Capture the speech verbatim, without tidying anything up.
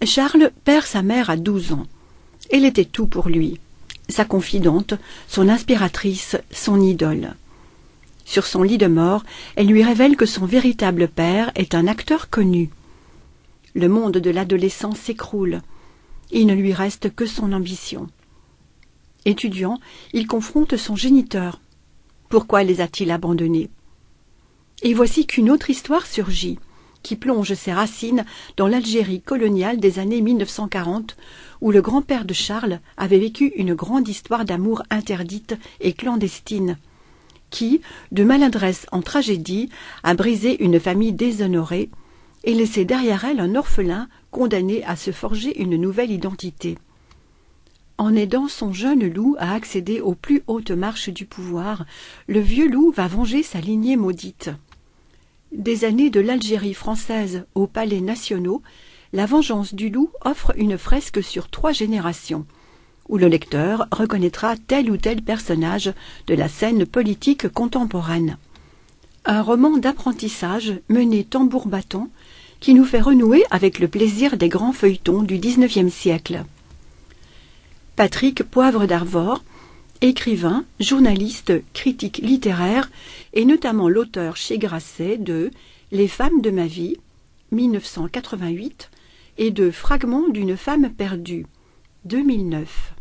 Charles perd sa mère à douze ans. Elle était tout pour lui, sa confidente, son inspiratrice, son idole. Sur son lit de mort, elle lui révèle que son véritable père est un acteur connu. Le monde de l'adolescent s'écroule. Il ne lui reste que son ambition. Étudiant, il confronte son géniteur. Pourquoi les a-t-il abandonnés? Et voici qu'une autre histoire surgit, qui plonge ses racines dans l'Algérie coloniale des années mille neuf cent quarante, où le grand-père de Charles avait vécu une grande histoire d'amour interdite et clandestine, qui, de maladresse en tragédie, a brisé une famille déshonorée et laissé derrière elle un orphelin condamné à se forger une nouvelle identité. En aidant son jeune loup à accéder aux plus hautes marches du pouvoir, le vieux loup va venger sa lignée maudite. Des années de l'Algérie française aux palais nationaux, la vengeance du loup offre une fresque sur trois générations, où le lecteur reconnaîtra tel ou tel personnage de la scène politique contemporaine. Un roman d'apprentissage mené tambour-bâton qui nous fait renouer avec le plaisir des grands feuilletons du dix-neuvième siècle. Patrick Poivre d'Arvor, écrivain, journaliste, critique littéraire et notamment l'auteur chez Grasset de Les femmes de ma vie, mille neuf cent quatre-vingt-huit, et de Fragments d'une femme perdue, deux mille neuf.